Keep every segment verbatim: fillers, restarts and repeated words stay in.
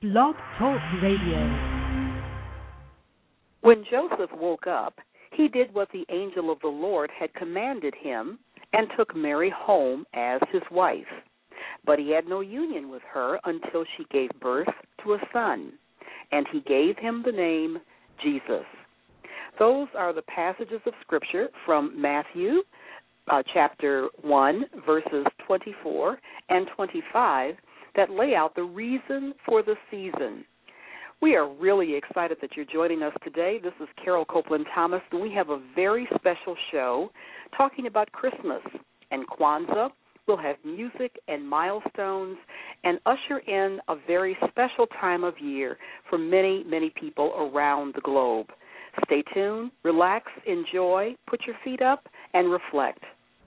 Blog Talk Radio. When Joseph woke up, he did what the angel of the Lord had commanded him and took Mary home as his wife. But he had no union with her until she gave birth to a son, and he gave him the name Jesus. Those are the passages of Scripture from Matthew uh, chapter one, verses twenty-four and twenty-five that lay out the reason for the season. We are really excited that you're joining us today. This is Carol Copeland Thomas, and we have a very special show talking about Christmas and Kwanzaa. We'll have music and milestones and usher in a very special time of year for many, many people around the globe. Stay tuned, relax, enjoy, put your feet up, and reflect.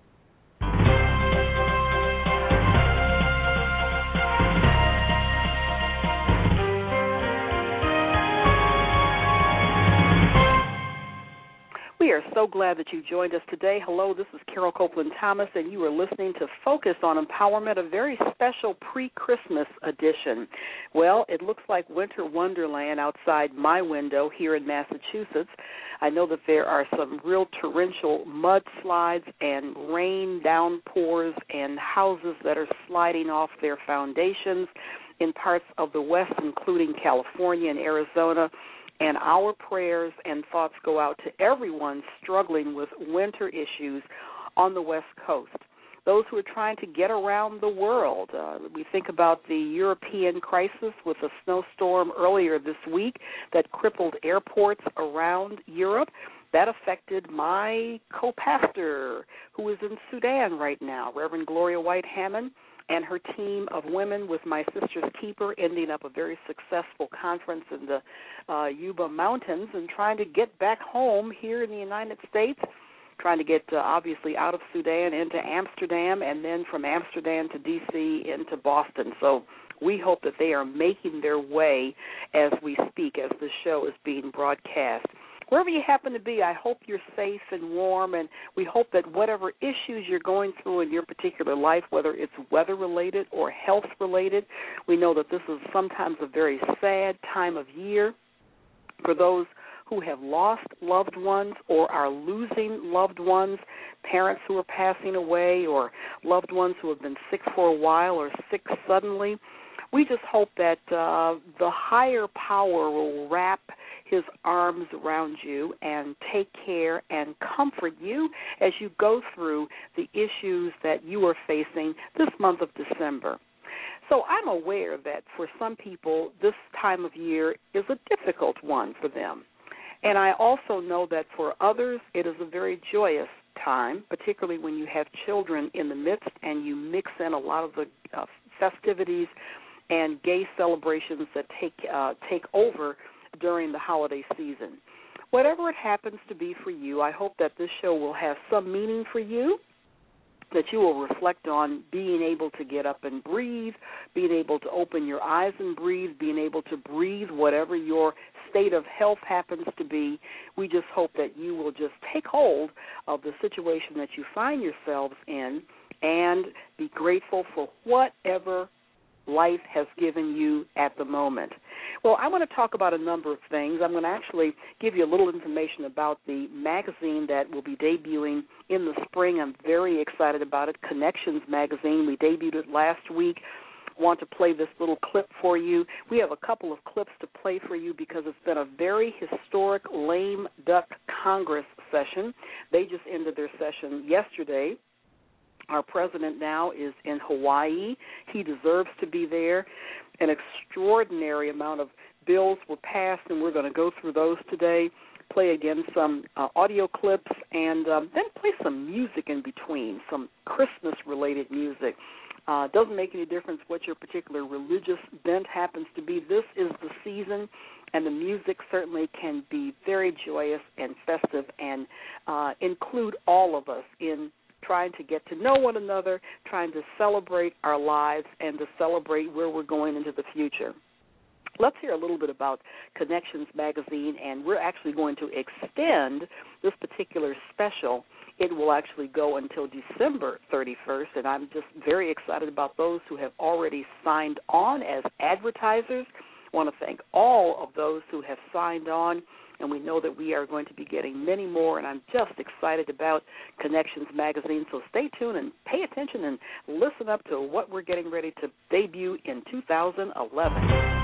We are so glad that you joined us today. Hello, this is Carol Copeland Thomas, and you are listening to Focus on Empowerment, a very special pre-Christmas edition. Well, it looks like winter wonderland outside my window here in Massachusetts. I know that there are some real torrential mudslides and rain downpours and houses that are sliding off their foundations in parts of the West, including California and Arizona. And our prayers and thoughts go out to everyone struggling with winter issues on the West Coast. Those who are trying to get around the world. Uh, we think about the European crisis with a snowstorm earlier this week that crippled airports around Europe. That affected my co-pastor, who is in Sudan right now, Reverend Gloria White Hammond, and her team of women with My Sister's Keeper, ending up a very successful conference in the uh, Yuba Mountains and trying to get back home here in the United States, trying to get uh, obviously out of Sudan into Amsterdam, and then from Amsterdam to D C into Boston. So we hope that they are making their way as we speak, as the show is being broadcast. Wherever you happen to be, I hope you're safe and warm, and we hope that whatever issues you're going through in your particular life, whether it's weather-related or health-related, we know that this is sometimes a very sad time of year for those who have lost loved ones or are losing loved ones, parents who are passing away, or loved ones who have been sick for a while or sick suddenly. We just hope that uh, the higher power will wrap his arms around you and take care and comfort you as you go through the issues that you are facing this month of December. So I'm aware that for some people, this time of year is a difficult one for them. And I also know that for others, it is a very joyous time, particularly when you have children in the midst and you mix in a lot of the uh, festivities and gay celebrations that take uh, take over during the holiday season. Whatever it happens to be for you, I hope that this show will have some meaning for you, that you will reflect on being able to get up and breathe, being able to open your eyes and breathe, being able to breathe whatever your state of health happens to be. We just hope that you will just take hold of the situation that you find yourselves in and be grateful for whatever life has given you at the moment. Well, I want to talk about a number of things. I'm going to actually give you a little information about the magazine that will be debuting in the spring. I'm very excited about it, Connections Magazine. We debuted it last week. I want to play this little clip for you. We have a couple of clips to play for you because it's been a very historic lame duck Congress session. They just ended their session yesterday. Our president now is in Hawaii. He deserves to be there. An extraordinary amount of bills were passed, and we're going to go through those today, play again some uh, audio clips, and um, then play some music in between, some Christmas-related music. Uh, doesn't make any difference what your particular religious bent happens to be. This is the season, and the music certainly can be very joyous and festive and uh, include all of us in trying to get to know one another, trying to celebrate our lives and to celebrate where we're going into the future. Let's hear a little bit about Connections Magazine, and we're actually going to extend this particular special. It will actually go until December thirty-first, and I'm just very excited about those who have already signed on as advertisers. I want to thank all of those who have signed on, and we know that we are going to be getting many more, and I'm just excited about Connections Magazine. So stay tuned and pay attention and listen up to what we're getting ready to debut in two thousand eleven.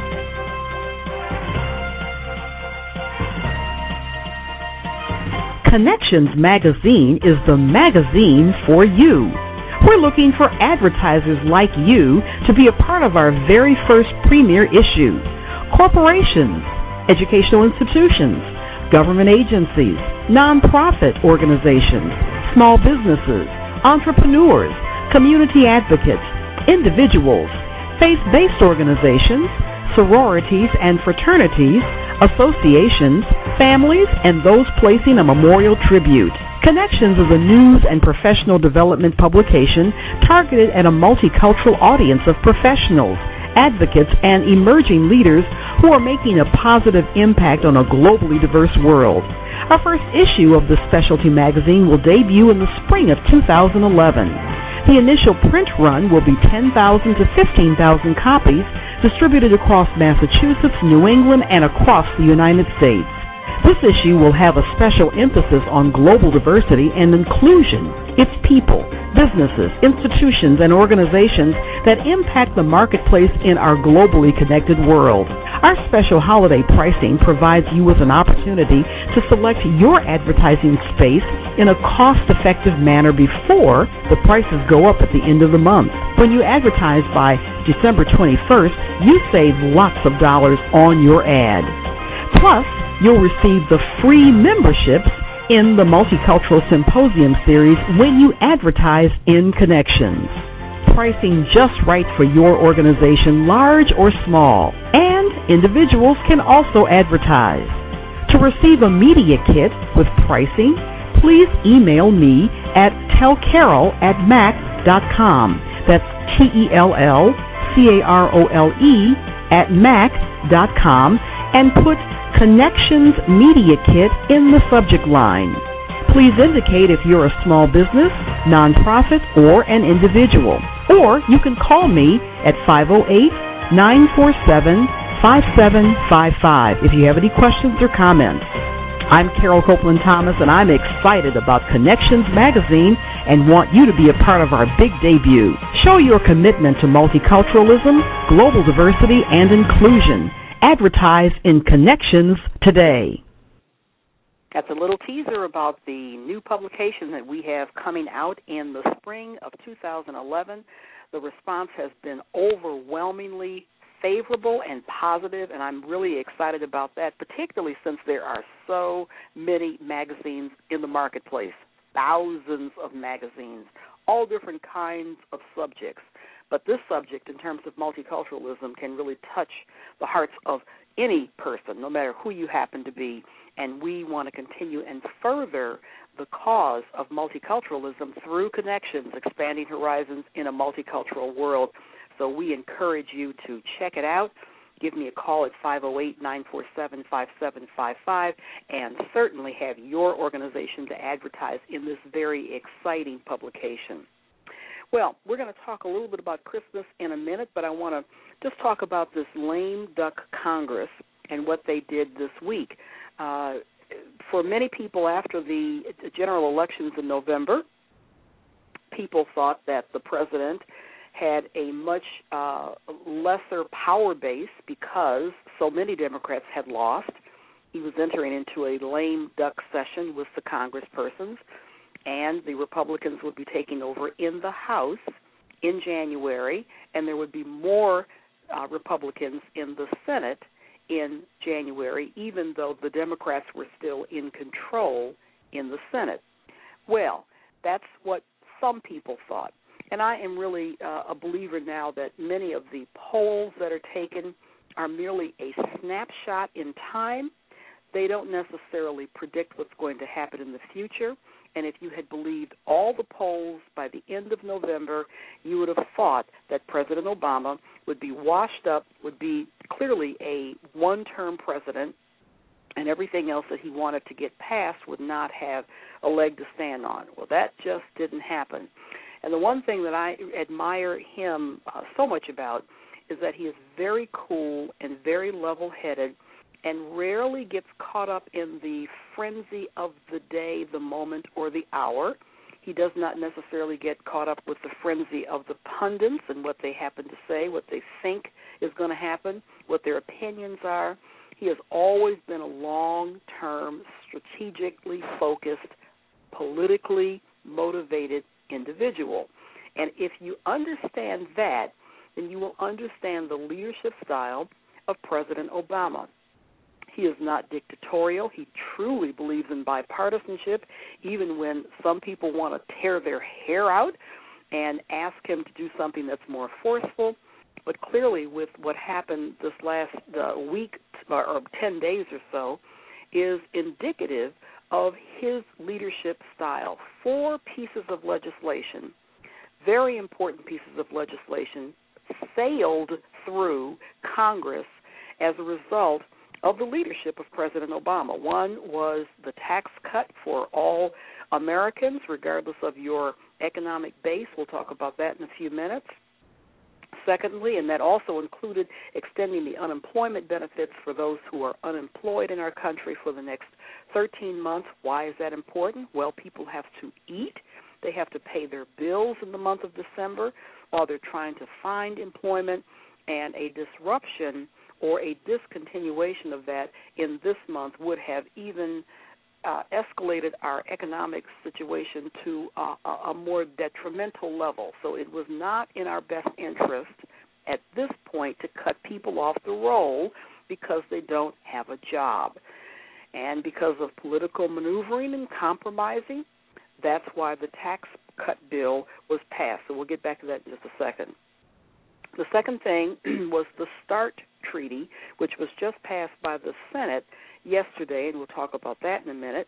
Connections Magazine is the magazine for you. We're looking for advertisers like you to be a part of our very first premier issue. Corporations, educational institutions, government agencies, nonprofit organizations, small businesses, entrepreneurs, community advocates, individuals, faith-based organizations, sororities and fraternities, associations, families, and those placing a memorial tribute. Connections is a news and professional development publication targeted at a multicultural audience of professionals, advocates, and emerging leaders who are making a positive impact on a globally diverse world. Our first issue of the specialty magazine will debut in the spring of two thousand eleven. The initial print run will be ten thousand to fifteen thousand copies distributed across Massachusetts, New England, and across the United States. This issue will have a special emphasis on global diversity and inclusion. It's people, businesses, institutions, and organizations that impact the marketplace in our globally connected world. Our special holiday pricing provides you with an opportunity to select your advertising space in a cost-effective manner before the prices go up at the end of the month. When you advertise by December twenty-first, you save lots of dollars on your ad. Plus, you'll receive the free memberships in the Multicultural Symposium series when you advertise in Connections. Pricing just right for your organization, large or small. And individuals can also advertise. To receive a media kit with pricing, please email me at tellcarol at mac dot com. That's T E L L C A R O L E at mac dot com and put Connections Media Kit in the subject line. Please indicate if you're a small business, nonprofit, or an individual. Or you can call me at five oh eight, nine four seven, five seven five five if you have any questions or comments. I'm Carol Copeland Thomas, and I'm excited about Connections Magazine and want you to be a part of our big debut. Show your commitment to multiculturalism, global diversity, and inclusion. Advertise in Connections today. That's a little teaser about the new publication that we have coming out in the spring of two thousand eleven. The response has been overwhelmingly favorable and positive, and I'm really excited about that, particularly since there are so many magazines in the marketplace, thousands of magazines, all different kinds of subjects. But this subject, in terms of multiculturalism, can really touch the hearts of any person, no matter who you happen to be. And we want to continue and further the cause of multiculturalism through Connections, expanding horizons in a multicultural world. So we encourage you to check it out. Give me a call at five oh eight, nine four seven, five seven five five and certainly have your organization to advertise in this very exciting publication. Well, we're going to talk a little bit about Christmas in a minute, but I want to just talk about this lame duck Congress and what they did this week. Uh, for many people after the general elections in November, people thought that the president had a much uh, lesser power base because so many Democrats had lost. He was entering into a lame duck session with the congresspersons, and the Republicans would be taking over in the House in January, and there would be more uh, Republicans in the Senate in January, even though the Democrats were still in control in the Senate. Well, that's what some people thought. And I am really uh, a believer now that many of the polls that are taken are merely a snapshot in time. They don't necessarily predict what's going to happen in the future. And if you had believed all the polls by the end of November, you would have thought that President Obama would be washed up, would be clearly a one-term president, and everything else that he wanted to get passed would not have a leg to stand on. Well, that just didn't happen. And the one thing that I admire him uh, so much about is that he is very cool and very level-headed and rarely gets caught up in the frenzy of the day, the moment, or the hour. He does not necessarily get caught up with the frenzy of the pundits and what they happen to say, what they think is going to happen, what their opinions are. He has always been a long-term, strategically focused, politically motivated individual. And if you understand that, then you will understand the leadership style of President Obama. He is not dictatorial. He truly believes in bipartisanship, even when some people want to tear their hair out and ask him to do something that's more forceful. But clearly, with what happened this last uh, week or, or ten days or so, is indicative of his leadership style. Four pieces of legislation, very important pieces of legislation, sailed through Congress as a result of the leadership of President Obama. One was the tax cut for all Americans, regardless of your economic base. We'll talk about that in a few minutes. Secondly, and that also included extending the unemployment benefits for those who are unemployed in our country for the next thirteen months. Why is that important? Well, people have to eat. They have to pay their bills in the month of December while they're trying to find employment, and a disruption or a discontinuation of that in this month would have even uh, escalated our economic situation to uh, a, a more detrimental level. So it was not in our best interest at this point to cut people off the roll because they don't have a job. And because of political maneuvering and compromising, that's why the tax cut bill was passed. So we'll get back to that in just a second. The second thing was the START Treaty, which was just passed by the Senate yesterday, and we'll talk about that in a minute.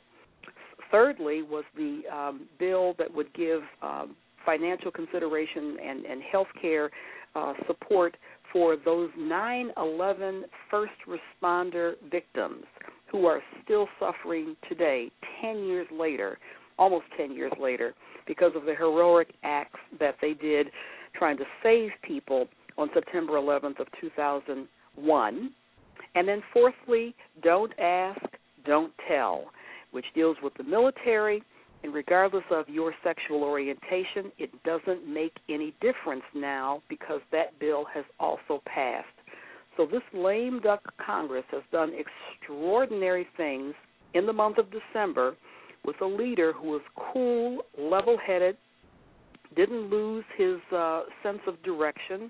Thirdly was the um, bill that would give um, financial consideration and, and health care uh, support for those nine eleven first responder victims who are still suffering today, ten years later, almost ten years later, because of the heroic acts that they did trying to save people on September eleventh of two thousand one. And then fourthly, Don't Ask, Don't Tell, which deals with the military, and regardless of your sexual orientation, it doesn't make any difference now because that bill has also passed. So this lame duck Congress has done extraordinary things in the month of December with a leader who was cool, level-headed, didn't lose his uh, sense of direction,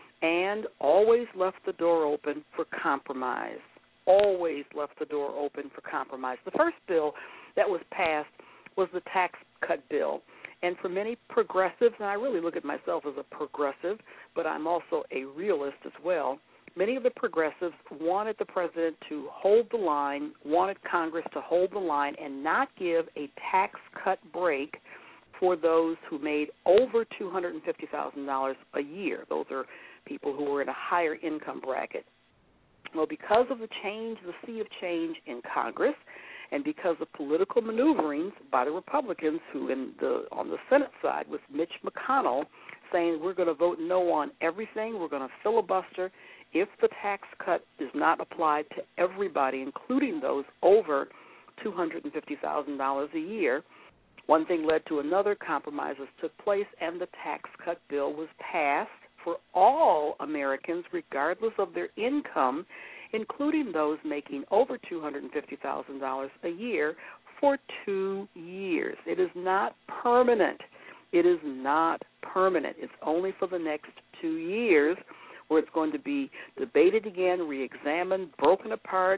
and always left the door open for compromise. Always left the door open for compromise. The first bill that was passed was the tax cut bill. And for many progressives, and I really look at myself as a progressive, but I'm also a realist as well, many of the progressives wanted the president to hold the line, wanted Congress to hold the line and not give a tax cut break for those who made over two hundred fifty thousand dollars a year. Those are people who were in a higher income bracket. Well, because of the change, the sea of change in Congress, and because of political maneuverings by the Republicans, who in the on the Senate side with Mitch McConnell saying we're going to vote no on everything, we're going to filibuster if the tax cut is not applied to everybody, including those over two hundred fifty thousand dollars a year. One thing led to another, compromises took place, and the tax cut bill was passed for all Americans, regardless of their income, including those making over two hundred fifty thousand dollars a year for two years. It is not permanent. It is not permanent. It's only for the next two years where it's going to be debated again, reexamined, broken apart.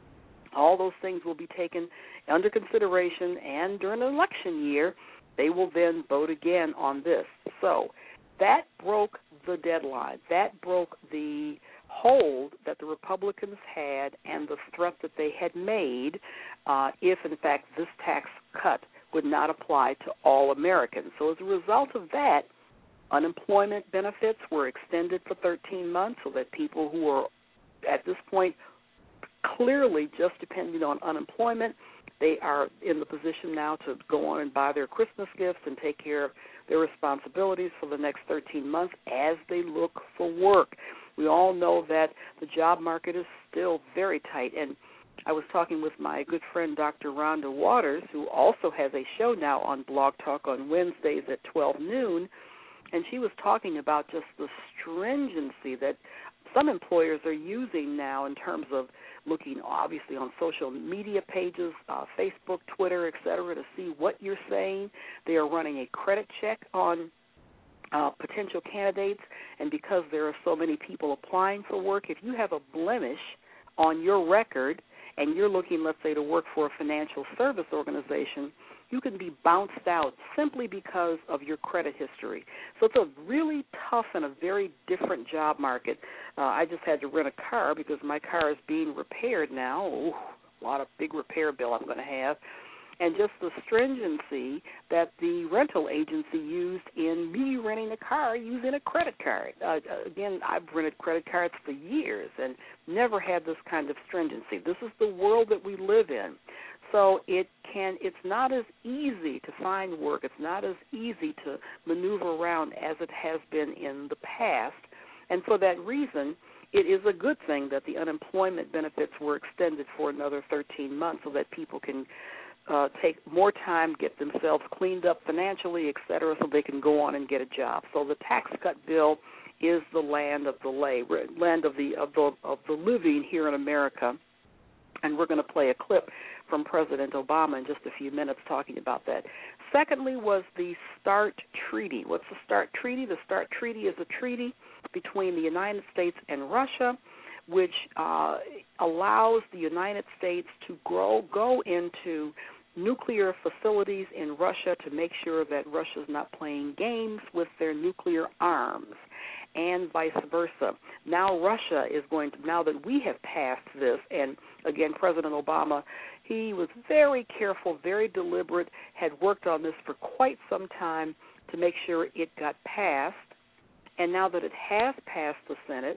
All those things will be taken under consideration, and during an election year, they will then vote again on this. So that broke the deadline. That broke the hold that the Republicans had and the threat that they had made uh, if, in fact, this tax cut would not apply to all Americans. So as a result of that, unemployment benefits were extended for thirteen months so that people who are at this point clearly just depending on unemployment, they are in the position now to go on and buy their Christmas gifts and take care of their responsibilities for the next thirteen months as they look for work. We all know that the job market is still very tight. And I was talking with my good friend Doctor Rhonda Waters, who also has a show now on Blog Talk on Wednesdays at twelve noon, and she was talking about just the stringency that some employers are using now in terms of looking, obviously, on social media pages, uh, Facebook, Twitter, et cetera, to see what you're saying. They are running a credit check on uh, potential candidates, and because there are so many people applying for work, if you have a blemish on your record and you're looking, let's say, to work for a financial service organization, you can be bounced out simply because of your credit history. So it's a really tough and a very different job market. Uh, I just had to rent a car because my car is being repaired now. Ooh, a lot of big repair bill I'm going to have. And just the stringency that the rental agency used in me renting a car using a credit card. Uh, again, I've rented credit cards for years and never had this kind of stringency. This is the world that we live in. So it can. It's not as easy to find work. It's not as easy to maneuver around as it has been in the past. And for that reason, it is a good thing that the unemployment benefits were extended for another thirteen months so that people can uh, take more time, get themselves cleaned up financially, et cetera, so they can go on and get a job. So the tax cut bill is the land of the lay, land of the of the of the living here in America. And we're going to play a clip from President Obama in just a few minutes talking about that. Secondly was the START Treaty. What's the START Treaty? The START Treaty is a treaty between the United States and Russia, which uh, allows the United States to grow, go into nuclear facilities in Russia to make sure that Russia's not playing games with their nuclear arms, and vice versa. Now Russia is going to, now that we have passed this, and again, President Obama, he was very careful, very deliberate, had worked on this for quite some time to make sure it got passed, and now that it has passed the Senate,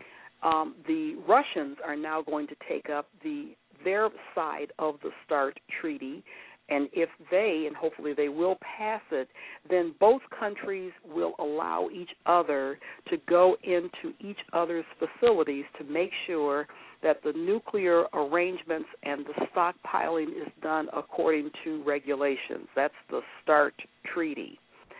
um, the Russians are now going to take up the their side of the START Treaty, and if they, and hopefully they will pass it, then both countries will allow each other to go into each other's facilities to make sure that the nuclear arrangements and the stockpiling is done according to regulations. That's the START Treaty.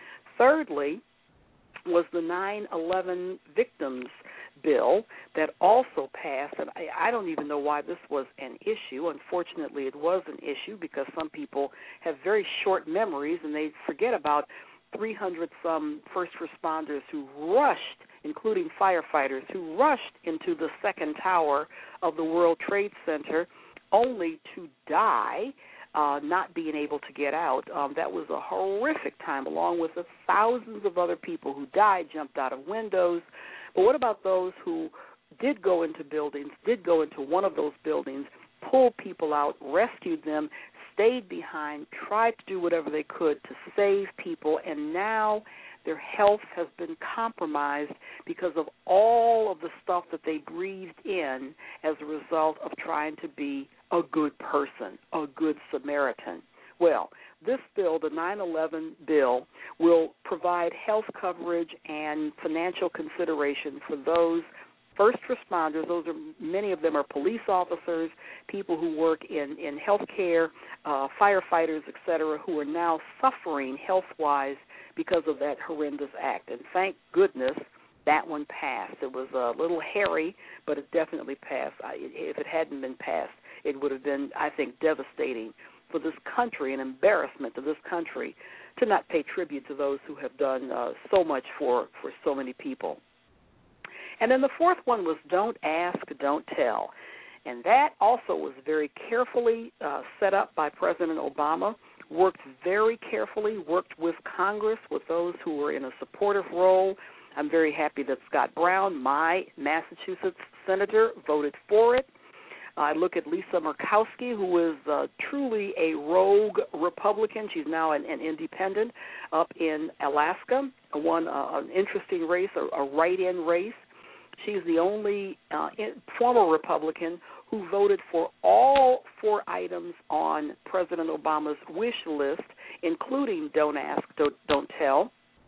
Thirdly was the nine eleven Victims Bill that also passed, and I, I don't even know why this was an issue. Unfortunately, it was an issue because some people have very short memories and they forget about three hundred some first responders who rushed, including firefighters, who rushed into the second tower of the World Trade Center only to die, uh, not being able to get out. Um, that was a horrific time, along with the thousands of other people who died, jumped out of windows. But what about those who did go into buildings, did go into one of those buildings, pulled people out, rescued them, stayed behind, tried to do whatever they could to save people, and now their health has been compromised because of all of the stuff that they breathed in as a result of trying to be a good person, a good Samaritan. Well, this bill, the nine eleven bill, will provide health coverage and financial consideration for those first responders. Those are, many of them are police officers, people who work in, in health care, uh, firefighters, et cetera, who are now suffering health-wise because of that horrendous act. And thank goodness that one passed. It was a little hairy, but it definitely passed. I, if it hadn't been passed, it would have been, I think, devastating for this country, an embarrassment to this country, to not pay tribute to those who have done uh, so much for, for so many people. And then the fourth one was Don't Ask, Don't Tell. And that also was very carefully uh, set up by President Obama, worked very carefully, worked with Congress, with those who were in a supportive role. I'm very happy that Scott Brown, my Massachusetts senator, voted for it. I look at Lisa Murkowski, who is uh, truly a rogue Republican. She's now an, an independent up in Alaska, won uh, an interesting race, a, a write-in race. She's the only uh, in, former Republican who voted for all four items on President Obama's wish list, including Don't Ask, Don't, don't Tell.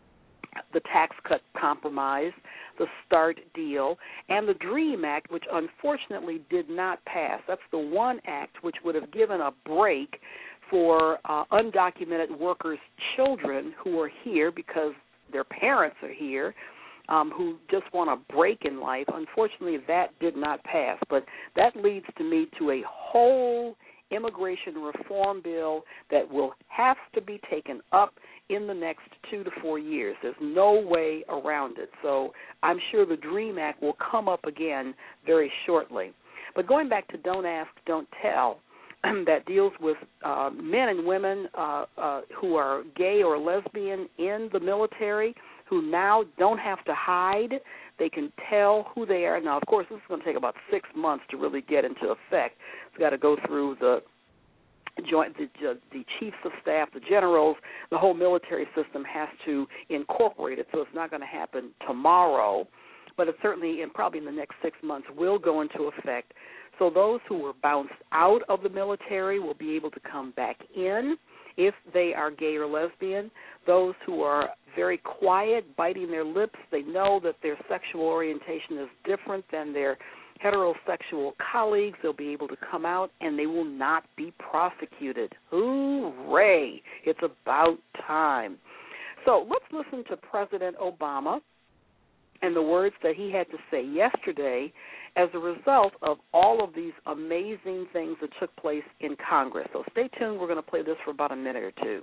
the Tax Cut Compromise, the START deal, and the DREAM Act, which unfortunately did not pass. That's the one act which would have given a break for uh, undocumented workers' children who are here because their parents are here, um, who just want a break in life. Unfortunately, that did not pass. But that leads to me to a whole immigration reform bill that will have to be taken up in the next two to four years. There's no way around it. So I'm sure the DREAM Act will come up again very shortly. But going back to Don't Ask, Don't Tell, that deals with uh, men and women uh, uh, who are gay or lesbian in the military who now don't have to hide. They can tell who they are. Now, of course, this is going to take about six months to really get into effect. It's got to go through the joint, the, the chiefs of staff, the generals. The whole military system has to incorporate it, so it's not going to happen tomorrow. But it certainly, in probably in the next six months, will go into effect. So those who were bounced out of the military will be able to come back in if they are gay or lesbian. Those who are very quiet, biting their lips, they know that their sexual orientation is different than their heterosexual colleagues. They'll be able to come out, and they will not be prosecuted. Hooray! It's about time. So let's listen to President Obama and the words that he had to say yesterday as a result of all of these amazing things that took place in Congress. So stay tuned. We're going to play this for about a minute or two.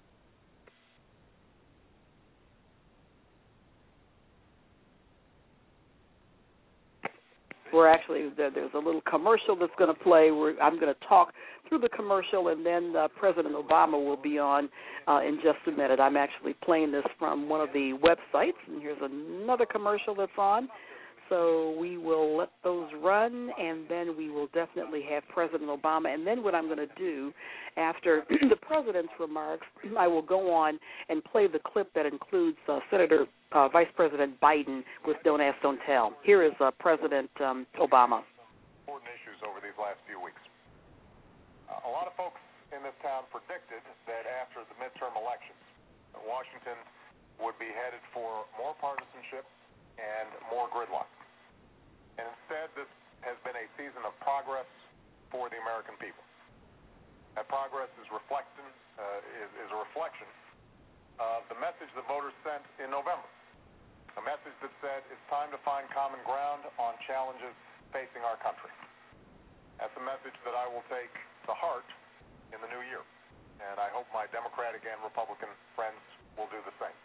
We're actually, there's a little commercial that's going to play. We're, I'm going to talk through the commercial, and then uh, President Obama will be on uh, in just a minute. I'm actually playing this from one of the websites, and here's another commercial that's on. So we will let those run, and then we will definitely have President Obama. And then what I'm going to do after the President's remarks, I will go on and play the clip that includes uh, Senator uh, Vice President Biden with Don't Ask, Don't Tell. Here is uh, President um, Obama. Important issues over these last few weeks. Uh, a lot of folks in this town predicted that after the midterm elections, Washington would be headed for more partisanship and more gridlock. And instead, this has been a season of progress for the American people. That progress is reflecting, uh, is, is a reflection of the message the voters sent in November, a message that said it's time to find common ground on challenges facing our country. That's a message that I will take to heart in the new year, and I hope my Democratic and Republican friends will do the same.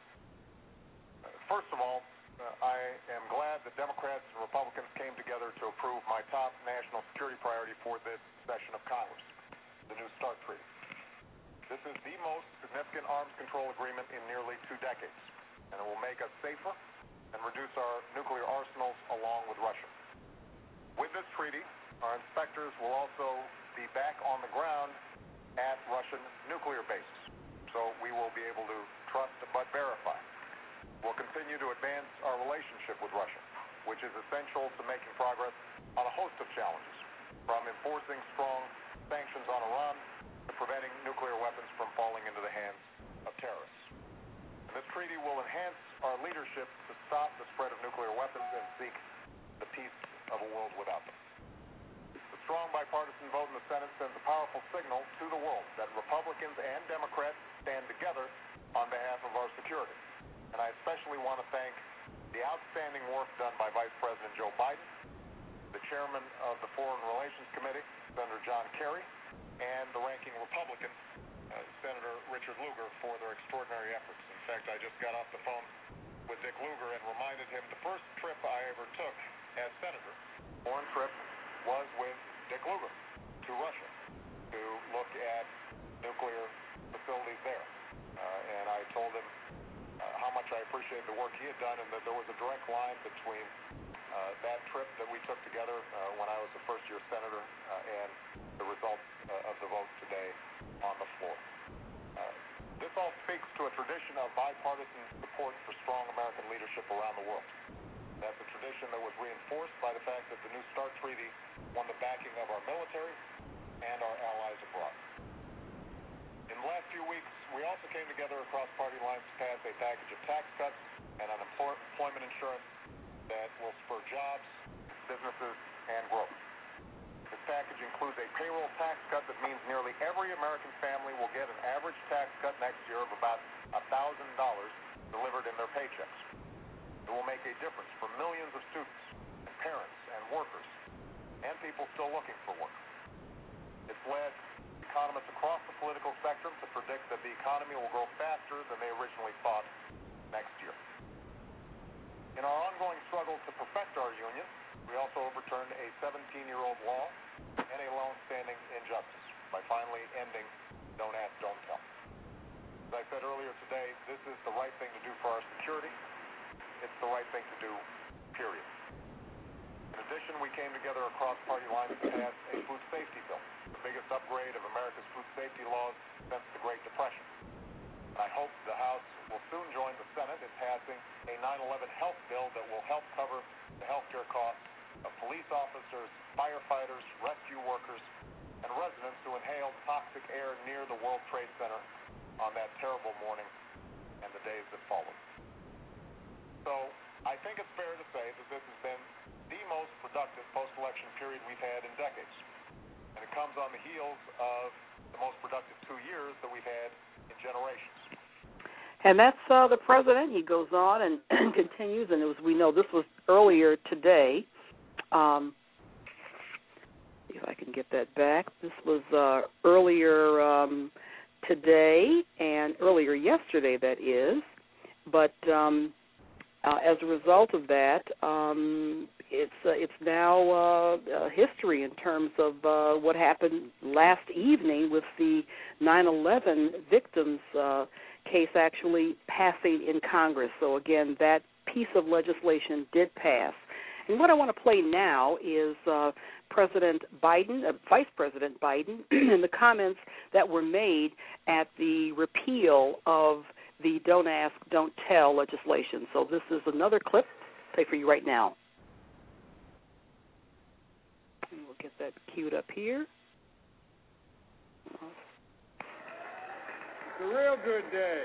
Uh, first of all, Uh, I am glad that Democrats and Republicans came together to approve my top national security priority for this session of Congress, the New START Treaty. This is the most significant arms control agreement in nearly two decades, and it will make us safer and reduce our nuclear arsenals along with Russia. With this treaty, our inspectors will also be back on the ground at Russian nuclear bases, so we will be able to trust but verify. We'll continue to advance our relationship with Russia, which is essential to making progress on a host of challenges, from enforcing strong sanctions on Iran to preventing nuclear weapons from falling into the hands of terrorists. And this treaty will enhance our leadership to stop the spread of nuclear weapons and seek the peace of a world without them. The strong bipartisan vote in the Senate sends a powerful signal to the world that Republicans and Democrats stand together on behalf of our security. And I especially want to thank the outstanding work done by Vice President Joe Biden, the chairman of the Foreign Relations Committee, Senator John Kerry, and the ranking Republican, uh, Senator Richard Lugar, for their extraordinary efforts. In fact, I just got off the phone with Dick Lugar and reminded him the first trip I ever took as senator, foreign trip, was with Dick Lugar to Russia to look at nuclear facilities there. Uh, and I told him Uh, how much I appreciated the work he had done, and that there was a direct line between uh, that trip that we took together uh, when I was a first-year senator uh, and the results uh, of the vote today on the floor. Uh, this all speaks to a tradition of bipartisan support for strong American leadership around the world. That's a tradition that was reinforced by the fact that the New START Treaty won the backing of our military and our allies abroad. In the last few weeks, we also came came together across party lines to pass a package of tax cuts and unemployment insurance that will spur jobs, businesses, and growth. This package includes a payroll tax cut that means nearly every American family will get an average tax cut next year of about one thousand dollars delivered in their paychecks. It will make a difference for millions of students, and parents, and workers, and people still looking for work. It's led economists across the political spectrum to predict that the economy will grow faster than they originally thought next year. In our ongoing struggle to perfect our union, we also overturned a seventeen-year-old law and a long-standing injustice by finally ending Don't Ask, Don't Tell. As I said earlier today, this is the right thing to do for our security. It's the right thing to do, period. In addition, we came together across party lines to pass a food safety bill, the biggest upgrade of America's food safety laws since the Great Depression. I hope the House will soon join the Senate in passing a nine eleven health bill that will help cover the health care costs of police officers, firefighters, rescue workers, and residents who inhaled toxic air near the World Trade Center on that terrible morning and the days that followed. So I think it's fair to say that this has been the most productive post-election period we've had in decades. And it comes on the heels of the most productive two years that we've had in generations. And that's uh, the president. He goes on and continues, and as we know, this was earlier today. Um, see if I can get that back. This was uh, earlier um, today and earlier yesterday, that is. But um, uh, as a result of that, um, it's uh, it's now uh, uh, history in terms of uh, what happened last evening with the nine eleven victims uh, case actually passing in Congress. So, again, that piece of legislation did pass. And what I want to play now is uh, President Biden, uh, Vice President Biden, and the comments that were made at the repeal of the Don't Ask, Don't Tell legislation. So this is another clip I'll play for you right now. And we'll get that queued up here. It's a real good day.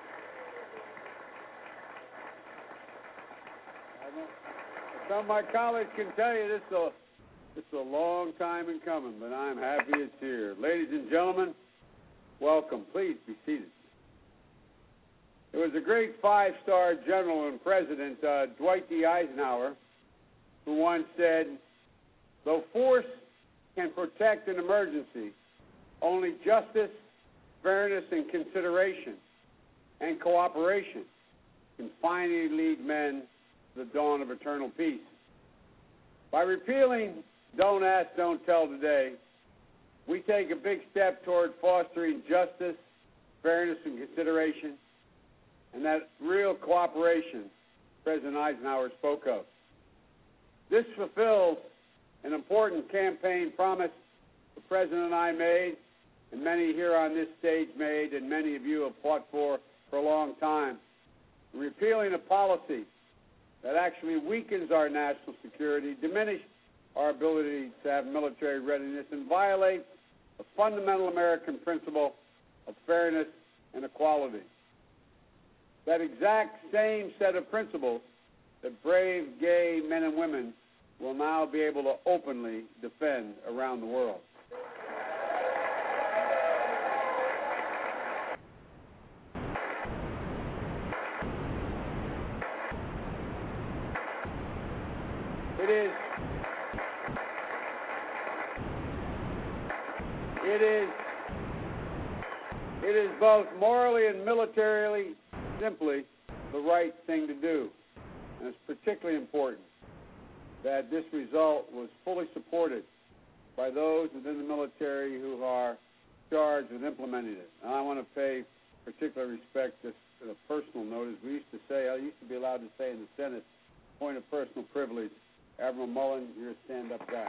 I know. Some of my colleagues can tell you this is a, this is a long time in coming, but I'm happy it's here. Ladies and gentlemen, welcome. Please be seated. There was a great five-star general and president, uh, Dwight D. Eisenhower, who once said, though force can protect an emergency, only justice, fairness, and consideration and cooperation can finally lead men to the dawn of eternal peace. By repealing Don't Ask, Don't Tell today, we take a big step toward fostering justice, fairness, and consideration, and that real cooperation President Eisenhower spoke of. This fulfills an important campaign promise the President and I made, and many here on this stage made, and many of you have fought for for a long time. Repealing a policy that actually weakens our national security, diminishes our ability to have military readiness, and violates a fundamental American principle of fairness and equality. That exact same set of principles that brave gay men and women will now be able to openly defend around the world. It is, it is, it is both morally and militarily simply the right thing to do. And it's particularly important that this result was fully supported by those within the military who are charged with implementing it. And I want to pay particular respect, just in a personal note, as we used to say, I used to be allowed to say in the Senate, point of personal privilege, Admiral Mullen, you're a stand-up guy.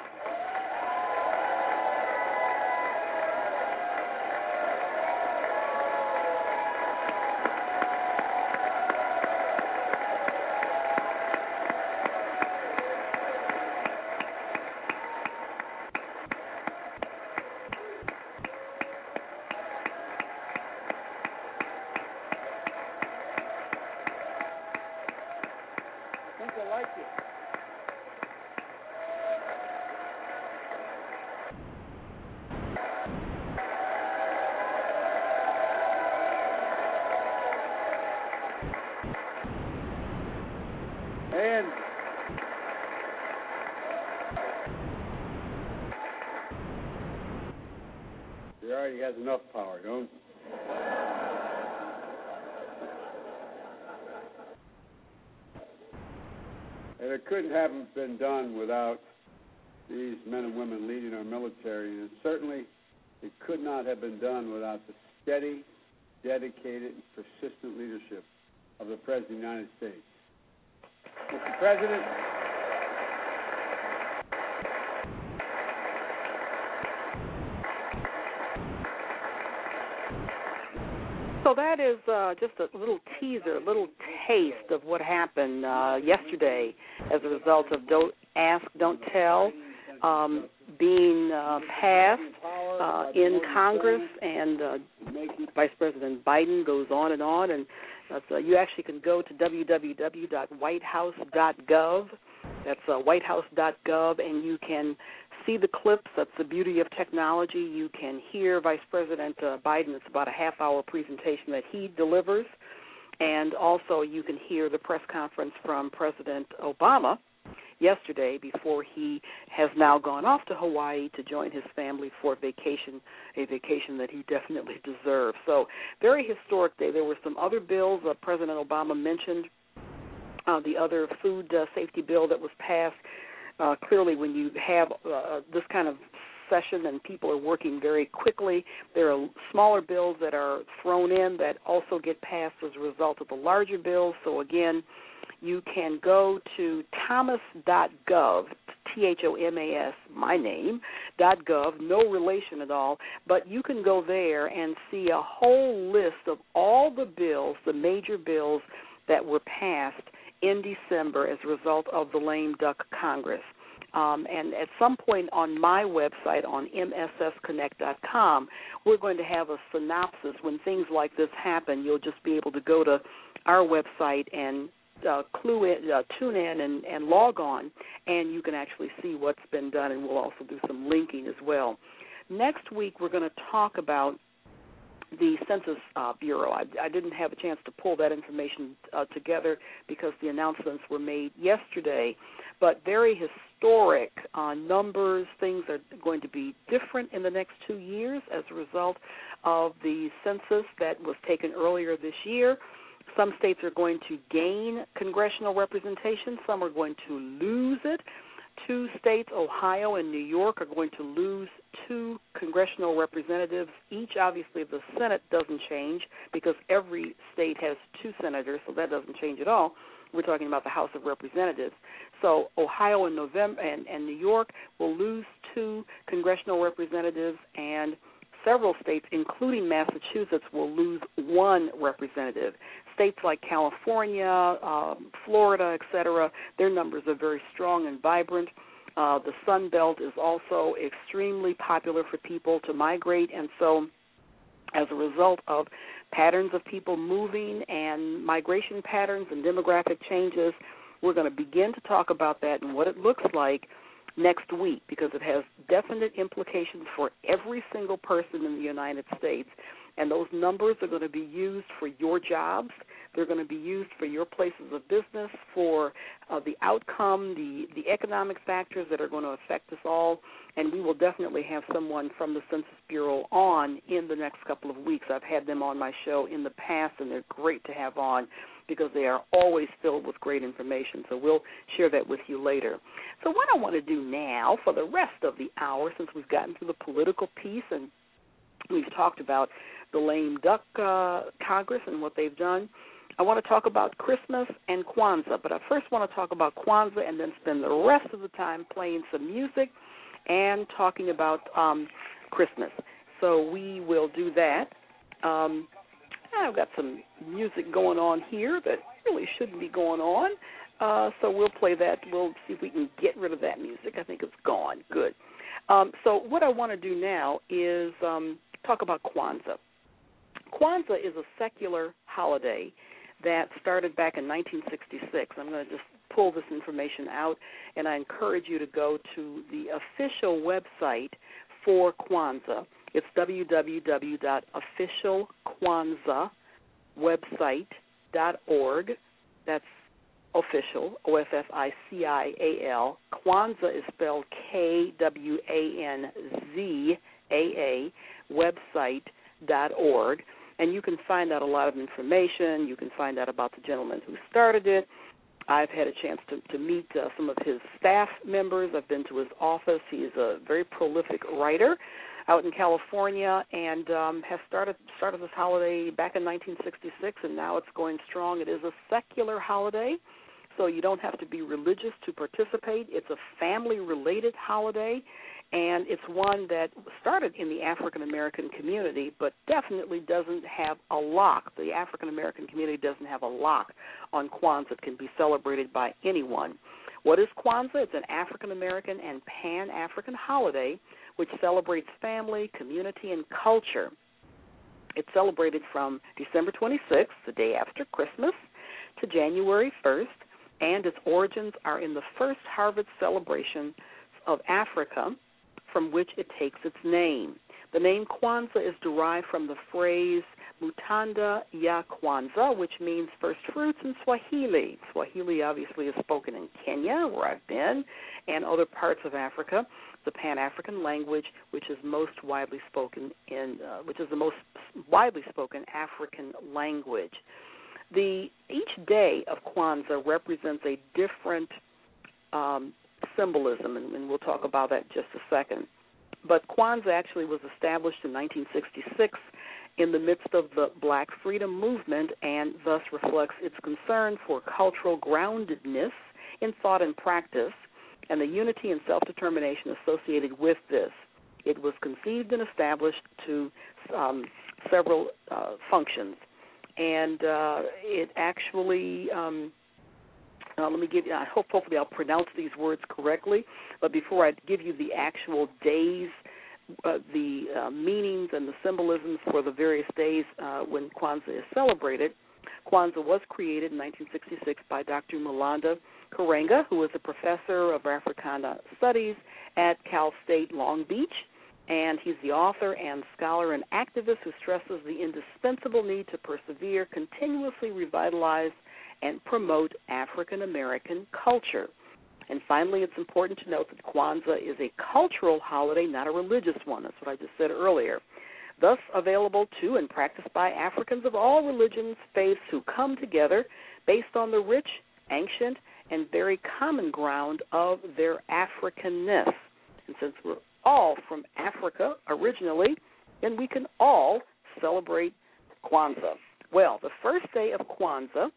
already has enough power, don't he? And it couldn't have been done without these men and women leading our military, and certainly it could not have been done without the steady, dedicated, and persistent leadership of the President of the United States. Mister President, So that is uh, just a little teaser, a little taste of what happened uh, yesterday as a result of Don't Ask, Don't Tell um, being uh, passed uh, in Congress, and uh, Vice President Biden goes on and on. And uh, so you actually can go to w w w dot white house dot gov. That's uh, white house dot gov, and you can see the clips. That's the beauty of technology. You can hear Vice President uh, Biden. It's about a half-hour presentation that he delivers. And also you can hear the press conference from President Obama yesterday before he has now gone off to Hawaii to join his family for vacation, a vacation that he definitely deserves. So very historic day. There were some other bills uh, President Obama mentioned, uh, the other food uh, safety bill that was passed. Uh, clearly, when you have uh, this kind of session and people are working very quickly, there are smaller bills that are thrown in that also get passed as a result of the larger bills. So, again, you can go to thomas dot gov, T H O M A S, my name, dot .gov, no relation at all, but you can go there and see a whole list of all the bills, the major bills that were passed in December as a result of the lame duck Congress. Um, and at some point on my website, on m s s connect dot com, we're going to have a synopsis. When things like this happen, you'll just be able to go to our website and uh, clue in, uh, tune in and, and log on, and you can actually see what's been done, and we'll also do some linking as well. Next week, we're going to talk about the Census uh, Bureau. I, I didn't have a chance to pull that information uh, together because the announcements were made yesterday, but very historic uh, numbers. Things are going to be different in the next two years as a result of the census that was taken earlier this year. Some states are going to gain congressional representation. Some are going to lose it. Two states, Ohio and New York, are going to lose two congressional representatives each. Obviously, the Senate doesn't change because every state has two senators, so that doesn't change at all. We're talking about the House of Representatives. So Ohio and, November, and, and New York will lose two congressional representatives, and several states, including Massachusetts, will lose one representative. States like California, um, Florida, et cetera, their numbers are very strong and vibrant. Uh, the Sun Belt is also extremely popular for people to migrate, and so as a result of patterns of people moving and migration patterns and demographic changes, we're going to begin to talk about that and what it looks like next week, because it has definite implications for every single person in the United States. And those numbers are going to be used for your jobs. They're going to be used for your places of business, for uh, the outcome, the, the economic factors that are going to affect us all. And we will definitely have someone from the Census Bureau on in the next couple of weeks. I've had them on my show in the past, and they're great to have on because they are always filled with great information. So we'll share that with you later. So what I want to do now for the rest of the hour, since we've gotten through the political piece and we've talked about the lame duck uh, Congress and what they've done, I want to talk about Christmas and Kwanzaa. But I first want to talk about Kwanzaa and then spend the rest of the time playing some music and talking about um, Christmas. So we will do that. Um, I've got some music going on here that really shouldn't be going on. Uh, so we'll play that. We'll see if we can get rid of that music. I think it's gone. Good. Um, so what I want to do now is um, talk about Kwanzaa. Kwanzaa is a secular holiday that started back in nineteen sixty-six. I'm going to just pull this information out, and I encourage you to go to the official website for Kwanzaa. It's w w w dot official kwanzaa website dot org. That's official, O F F I C I A L. Kwanzaa is spelled K W A N Z A A. website dot org, and you can find out a lot of information. You can find out about the gentleman who started it. I've had a chance to, to meet uh, some of his staff members. I've been to his office. He's a very prolific writer out in California, and um, has started started this holiday back in nineteen sixty-six, and now it's going strong. It is a secular holiday, so you don't have to be religious to participate. It's a family-related holiday, and it's one that started in the African-American community, but definitely doesn't have a lock. The African-American community doesn't have a lock on Kwanzaa. It can be celebrated by anyone. What is Kwanzaa? It's an African-American and Pan-African holiday which celebrates family, community, and culture. It's celebrated from December twenty-sixth, the day after Christmas, to January first, and its origins are in the first harvest celebration of Africa, from which it takes its name. The name Kwanzaa is derived from the phrase Mutanda ya Kwanzaa, which means first fruits in Swahili. Swahili obviously is spoken in Kenya, where I've been, and other parts of Africa. The Pan-African language, which is most widely spoken in, uh, which is the most widely spoken African language. The each day of Kwanzaa represents a different um, symbolism, and, and we'll talk about that in just a second. But Kwanzaa actually was established in nineteen sixty-six in the midst of the Black freedom movement, and thus reflects its concern for cultural groundedness in thought and practice, and the unity and self-determination associated with this. It was conceived and established to um, several uh, functions, and uh, it actually, um, uh, let me give you, I hope hopefully I'll pronounce these words correctly, but before I give you the actual days, uh, the uh, meanings and the symbolisms for the various days uh, when Kwanzaa is celebrated, Kwanzaa was created in nineteen sixty-six by Doctor Mulanda Karenga, who is a professor of Africana Studies at Cal State Long Beach, and he's the author and scholar and activist who stresses the indispensable need to persevere, continuously revitalize, and promote African American culture. And finally, it's important to note that Kwanzaa is a cultural holiday, not a religious one. That's what I just said earlier. Thus available to and practiced by Africans of all religions, faiths who come together based on the rich, ancient, and very common ground of their Africanness. And since we're all from Africa originally, then we can all celebrate Kwanzaa. Well, the first day of Kwanzaa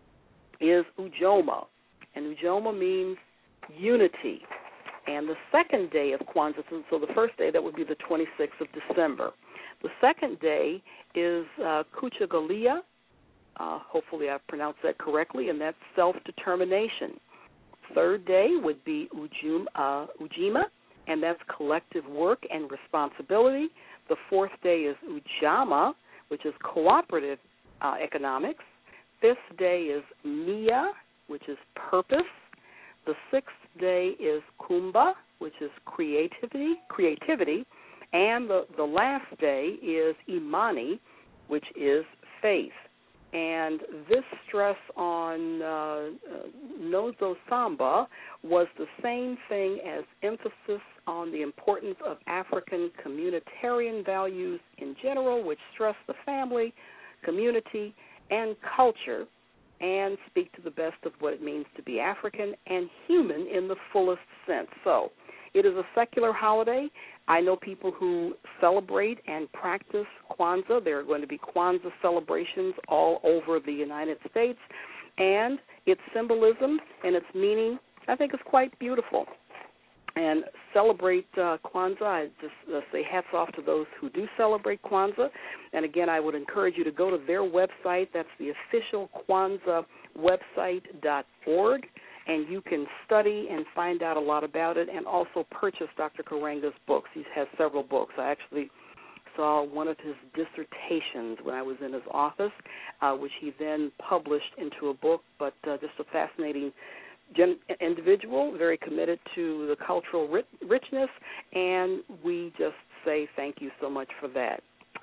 is Ujoma, and Ujoma means unity. And the second day of Kwanzaa, so the first day, that would be the twenty-sixth of December. The second day is uh, Kuchagalia. Uh, hopefully I pronounced that correctly, and that's self-determination. Third day would be Ujum, uh, Ujima, and that's collective work and responsibility. The fourth day is Ujama, which is cooperative uh, economics. Fifth day is Mia, which is purpose. The sixth day is Kumba, which is creativity, creativity. And the, the last day is Imani, which is faith. And this stress on uh, uh, Nozo Samba was the same thing as emphasis on the importance of African communitarian values in general, which stress the family, community, and culture, and speak to the best of what it means to be African and human in the fullest sense. So it is a secular holiday. I know people who celebrate and practice Kwanzaa. There are going to be Kwanzaa celebrations all over the United States, and its symbolism and its meaning, I think, is quite beautiful. And celebrate uh, Kwanzaa. I just uh, say hats off to those who do celebrate Kwanzaa. And again, I would encourage you to go to their website. That's the official Kwanzaa website dot org. And you can study and find out a lot about it, and also purchase Doctor Karenga's books. He has several books. I actually saw one of his dissertations when I was in his office, uh, which he then published into a book, but uh, just a fascinating gen- individual, very committed to the cultural ri- richness, and we just say thank you so much for that.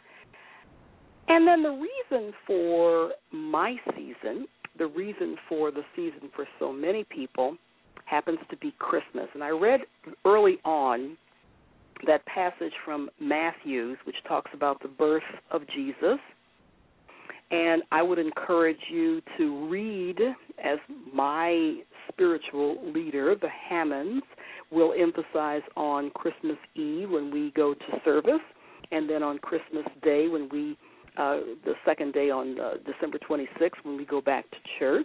And then the reason for my season, the reason for the season for so many people, happens to be Christmas. And I read early on that passage from Matthew, which talks about the birth of Jesus. And I would encourage you to read, as my spiritual leader, the Hammonds, will emphasize on Christmas Eve when we go to service, and then on Christmas Day when we, uh, the second day on uh, December twenty-sixth when we go back to church.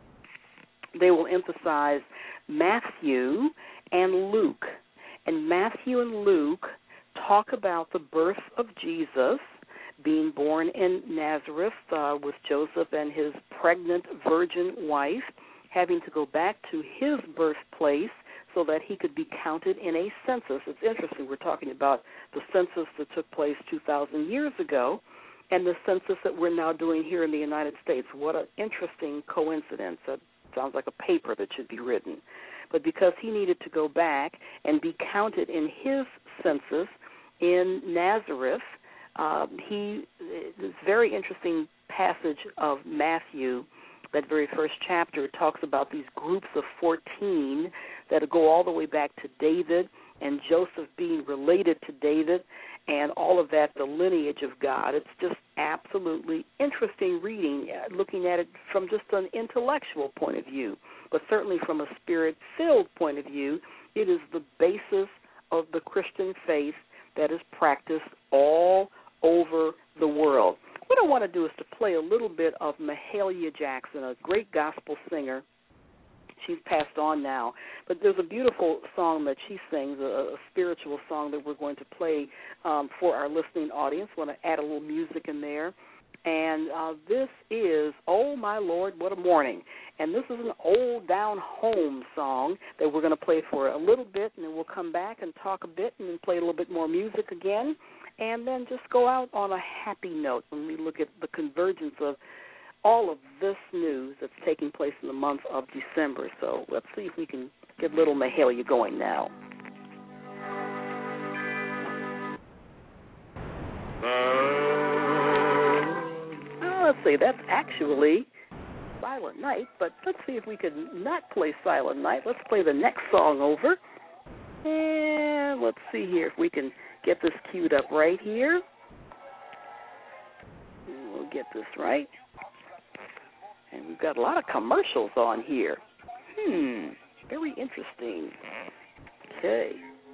They will emphasize Matthew and Luke. And Matthew and Luke talk about the birth of Jesus, being born in Nazareth uh, with Joseph and his pregnant virgin wife, having to go back to his birthplace so that he could be counted in a census. It's interesting. We're talking about the census that took place two thousand years ago and the census that we're now doing here in the United States. What an interesting coincidence. That sounds like a paper that should be written. But because he needed to go back and be counted in his census in Nazareth, Um, he, this very interesting passage of Matthew, that very first chapter, talks about these groups of fourteen that go all the way back to David and Joseph being related to David and all of that, the lineage of God. It's just absolutely interesting reading, looking at it from just an intellectual point of view, but certainly from a spirit-filled point of view. It is the basis of the Christian faith that is practiced all over the world. What I want to do is to play a little bit of Mahalia Jackson, a great gospel singer. She's passed on now, but there's a beautiful song that she sings, a, a spiritual song that we're going to play um, for our listening audience. I want to add a little music in there. And uh, this is Oh My Lord, What a Morning. And this is an old down home song that we're going to play for a little bit, and then we'll come back and talk a bit and then play a little bit more music again, and then just go out on a happy note when we look at the convergence of all of this news that's taking place in the month of December. So let's see if we can get little Mahalia going now. Oh, let's see, that's actually Silent Night, but let's see if we can not play Silent Night. Let's play the next song over. And let's see here if we can get this queued up right here. We'll get this right. And we've got a lot of commercials on here. Hmm, very interesting. Okay.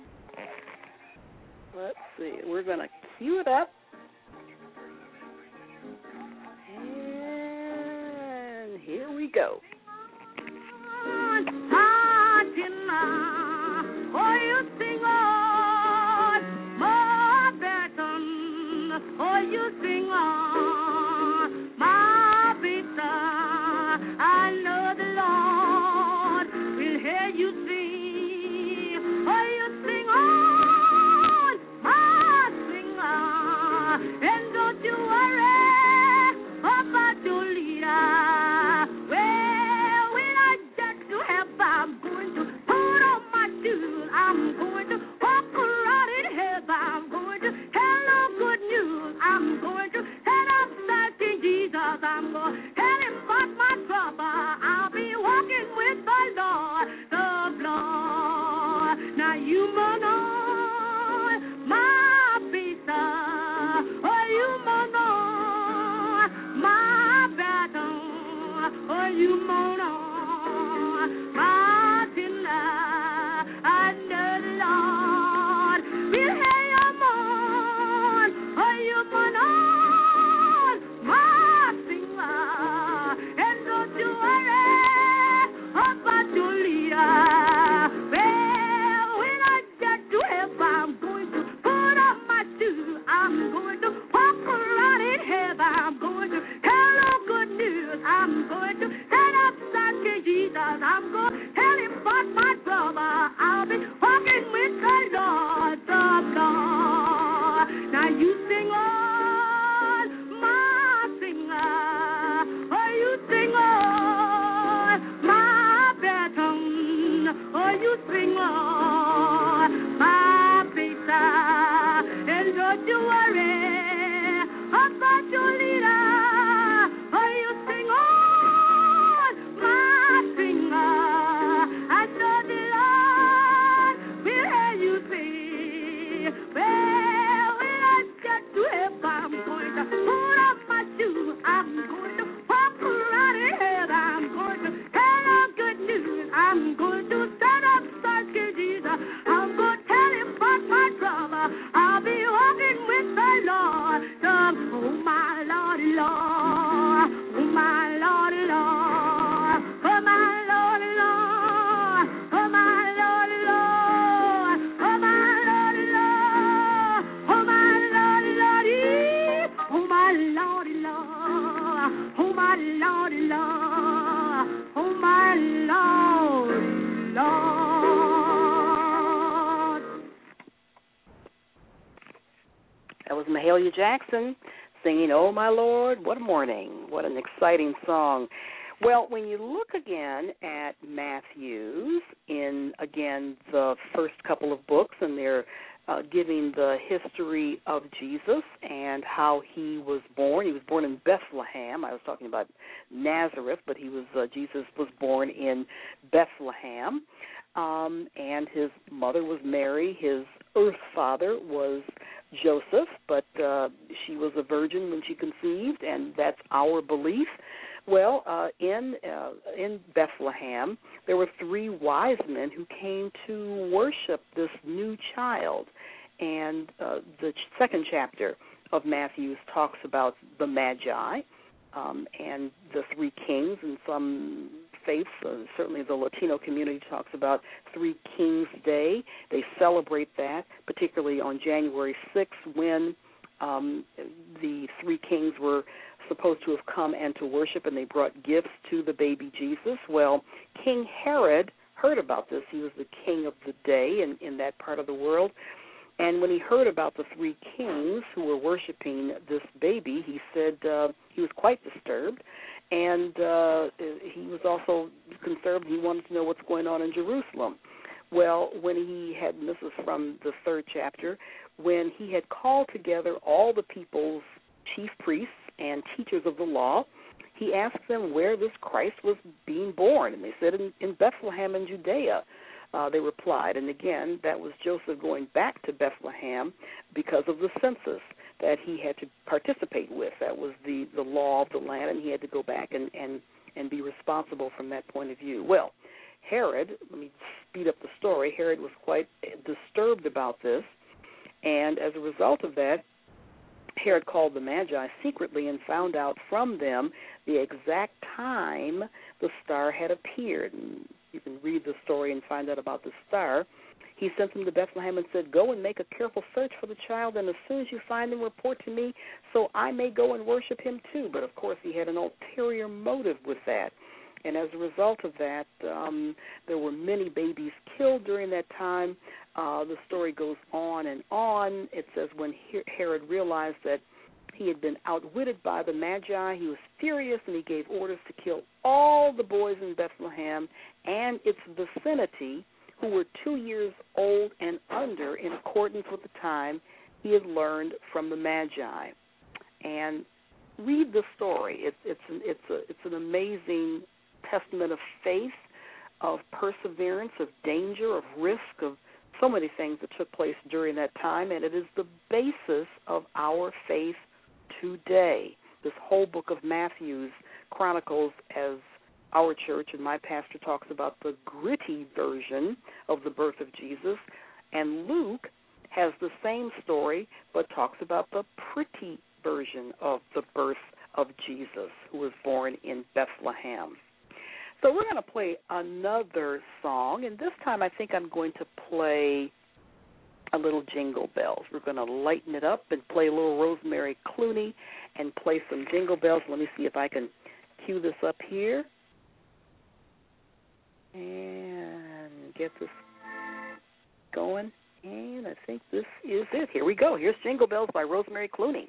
Let's see. We're going to cue it up. And here we go. Oh, you sing on, my baton. Oh, you sing on, my pizza. I know the Lord will hear you sing. Oh, you sing on, my singer. And don't you worry about your leader. Well, when I get to heaven, I'm going to put on my shoes. I'm going to walk around in heaven. I'm going to tell no good news. I'm going to head upside to Jesus. I'm going to tell him about my trouble. I'll be walking with the Lord, the Lord. Now you mourn on my peace. Oh, you mourn on my battle. Oh, you mourn on my sinner. I know the Lord will hear your mourn. Oh, you mourn on my singer. And don't you worry about your leader. Well, when I get to heaven, I'm going to put on my shoes. I'm going to walk around in heaven. I'm going to tell no good news. I'm going to head upside to Jesus. I'm going to tell him about my brother. I'll be walking with the Lord, the Lord. Now you sing on, my singer. Oh, you sing on, my baton. Oh, you sing on, my pizza. And don't you worry about your leader. Oh, you sing on, my singer. I know the Lord will hear you sing. That was Mahalia Jackson singing, "Oh, My Lord, What a Morning." What an exciting song. Well, when you look again at Matthew's in, again, the first couple of books, and they're uh, giving the history of Jesus and how he was born. He was born in Bethlehem. I was talking about Nazareth, but he was uh, Jesus was born in Bethlehem. Um, and his mother was Mary. His earth father was Joseph, but uh, she was a virgin when she conceived, and that's our belief. Well, uh, in uh, in Bethlehem, there were three wise men who came to worship this new child, and uh, the ch- second chapter of Matthew talks about the Magi um, and the three kings, and some faiths, uh, certainly the Latino community talks about Three Kings Day. They celebrate that, particularly on January sixth, when um, the three kings were supposed to have come and to worship, and they brought gifts to the baby Jesus. Well, King Herod heard about this. He was the king of the day in, in that part of the world. And when he heard about the three kings who were worshiping this baby, he said uh, he was quite disturbed. And uh, he was also concerned. He wanted to know what's going on in Jerusalem. Well, when he had, and this is from the third chapter, when he had called together all the people's chief priests and teachers of the law, he asked them where this Christ was being born. And they said, in, in Bethlehem in Judea. Uh, they replied, and again, that was Joseph going back to Bethlehem because of the census that he had to participate with. That was the, the law of the land, and he had to go back and, and, and be responsible from that point of view. Well, Herod, let me speed up the story, Herod was quite disturbed about this, and as a result of that, Herod called the Magi secretly and found out from them the exact time the star had appeared. And you can read the story and find out about the star. He sent them to Bethlehem and said, "Go and make a careful search for the child, and as soon as you find him, report to me so I may go and worship him too." But, of course, he had an ulterior motive with that. And as a result of that, um, there were many babies killed during that time. Uh, the story goes on and on. It says when Herod realized that he had been outwitted by the Magi, he was furious, and he gave orders to kill all the boys in Bethlehem and its vicinity who were two years old and under, in accordance with the time he had learned from the Magi. And read the story. It's it's an, it's a it's an amazing testament of faith, of perseverance, of danger, of risk, of so many things that took place during that time, and it is the basis of our faith today. This whole book of Matthew's chronicles, as our church and my pastor talks about, the gritty version of the birth of Jesus, and Luke has the same story but talks about the pretty version of the birth of Jesus, who was born in Bethlehem. So we're going to play another song, and this time I think I'm going to play a little Jingle Bells. We're going to lighten it up and play a little Rosemary Clooney and play some Jingle Bells. Let me see if I can cue this up here and get this going. And I think this is it. Here we go. Here's Jingle Bells by Rosemary Clooney.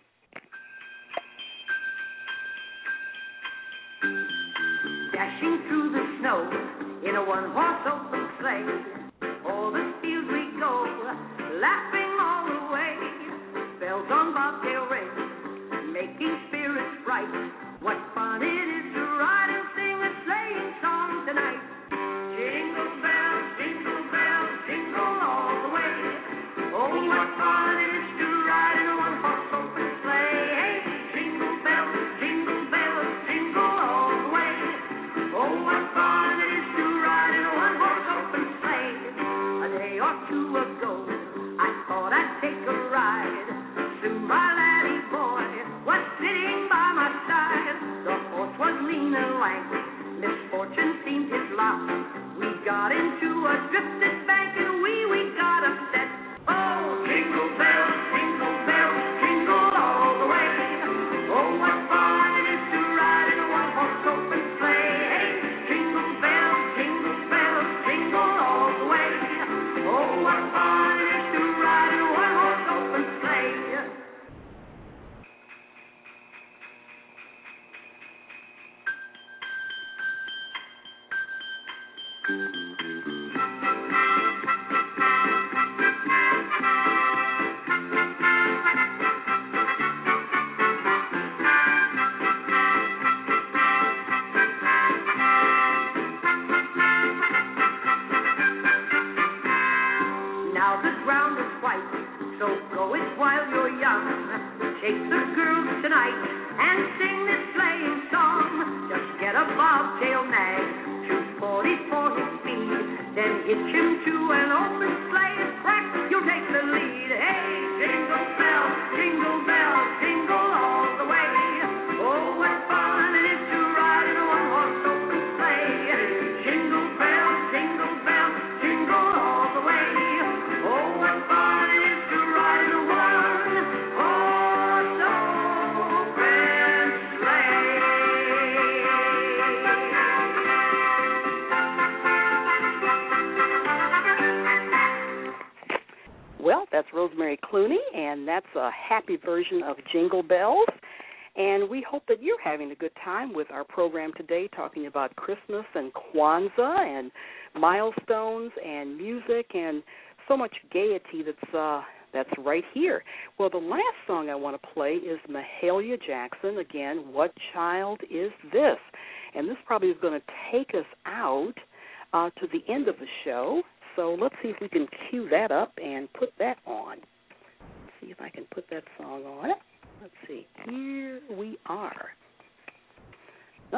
Dashing through the snow in a one-horse open sleigh, all the fields we go, laughing all the way. Bells on bobtail ring, making spirits bright. What fun it is to ride and sing a sleighing song tonight. Jingle bells, jingle bells, jingle all the way. Oh, what fun it is to ride in a one-horse open sleigh. Hey, jingle bells, jingle bells, jingle all the way. Oh, what fun it is to ride in a one-horse open sleigh. A day or two ago, I thought I'd take a ride. Soon my laddie boy was sitting by my side. The horse was lean and lank, misfortune seemed his lot. We got into a drifted bank and we, we got upset. Oh, jingle bells, jingle bells, jingle all the way. Oh, what fun it is to ride in a one-horse open sleigh. Hey, jingle bells, jingle bells, jingle all the way. Oh, what fun it is to ride in a one-horse open sleigh. So go it while you're young. Take the girls tonight and sing this sleighing song. Just get a bobtail nag, two forty for his speed, then hitch him to an open sleigh and crack, you'll take the lead. Hey, jingle bells, jingle bells, jingle all the way. Oh, what fun it is to ride in a one-horse open sleigh. Jingle bells, jingle bells, jingle all the way. Oh, what fun it is to ride in a one-horse open sleigh. Well, that's Rosemary Clooney, and that's a happy version of Jingle Bells. And we hope that you're having a good time with our program today, talking about Christmas and Kwanzaa and milestones and music and so much gaiety that's uh, that's right here. Well, the last song I want to play is Mahalia Jackson. Again, What Child Is This? And this probably is going to take us out uh, to the end of the show. So let's see if we can cue that up and put that on. Let's see if I can put that song on. Let's see. Here we are. Oh.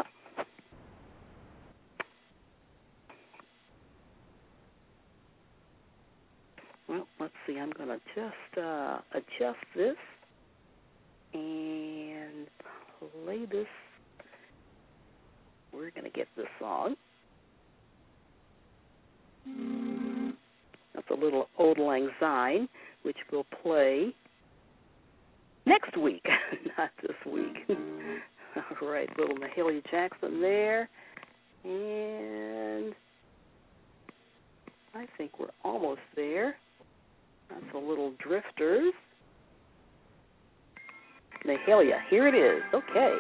Well, let's see. I'm going to just uh, adjust this and play this. We're going to get this song. That's a little Auld Lang Syne, which we'll play next week, not this week. All right, little Mahalia Jackson there. And I think we're almost there. That's a little Drifters. Mahalia, here it is. Okay.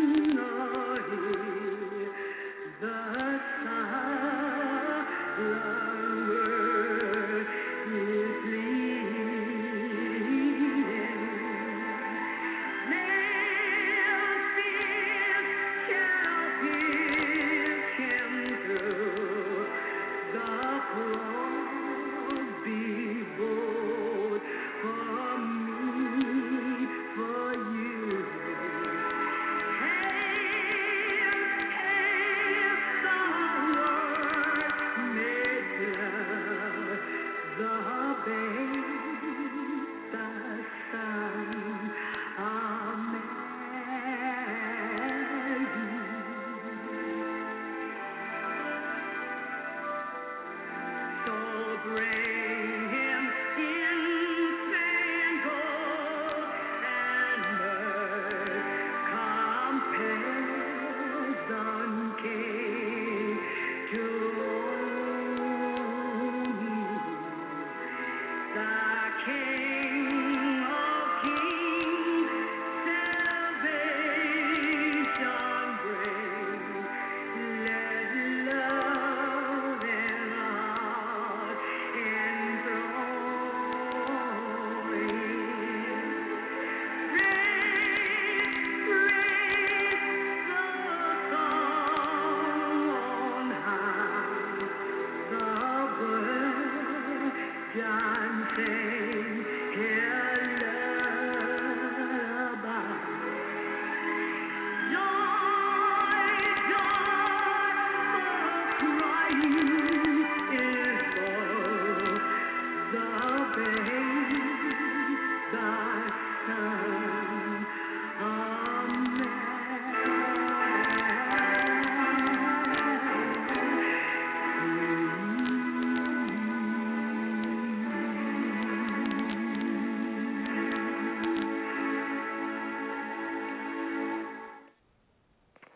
The sun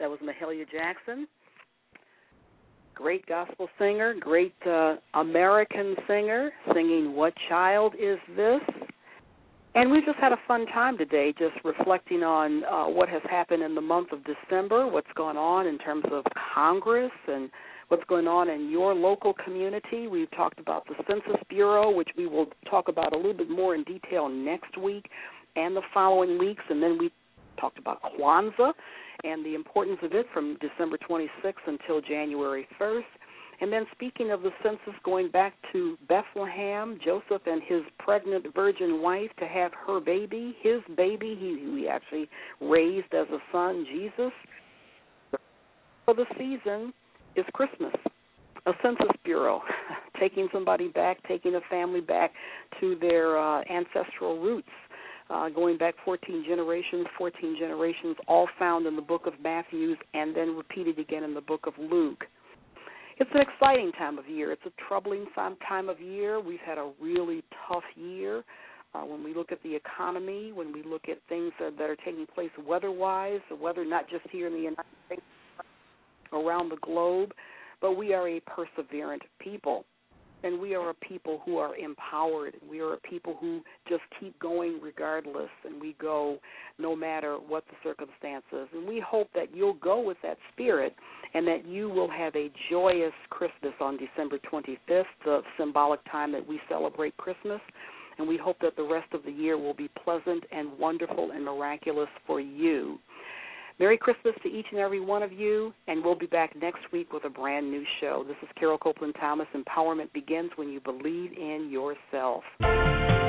was Mahalia Jackson. Great gospel singer, great uh, American singer, singing What Child Is This? And we just had a fun time today just reflecting on uh, what has happened in the month of December, what's going on in terms of Congress and what's going on in your local community. We've talked about the Census Bureau, which we will talk about a little bit more in detail next week and the following weeks. And then we talked about Kwanzaa and the importance of it from December twenty-sixth until January first. And then speaking of the census, going back to Bethlehem, Joseph and his pregnant virgin wife to have her baby, his baby, he, he actually raised as a son, Jesus. For the season is Christmas, a Census Bureau, taking somebody back, taking a family back to their uh, ancestral roots. Uh, going back fourteen generations, fourteen generations, all found in the book of Matthew and then repeated again in the book of Luke. It's an exciting time of year. It's a troubling time of year. We've had a really tough year. Uh, when we look at the economy, when we look at things that, that are taking place weather-wise, the weather not just here in the United States, around the globe, but we are a perseverant people. And we are a people who are empowered. We are a people who just keep going regardless, and we go no matter what the circumstances. And we hope that you'll go with that spirit and that you will have a joyous Christmas on December twenty-fifth, the symbolic time that we celebrate Christmas. And we hope that the rest of the year will be pleasant and wonderful and miraculous for you. Merry Christmas to each and every one of you, and we'll be back next week with a brand new show. This is Carol Copeland Thomas. Empowerment begins when you believe in yourself.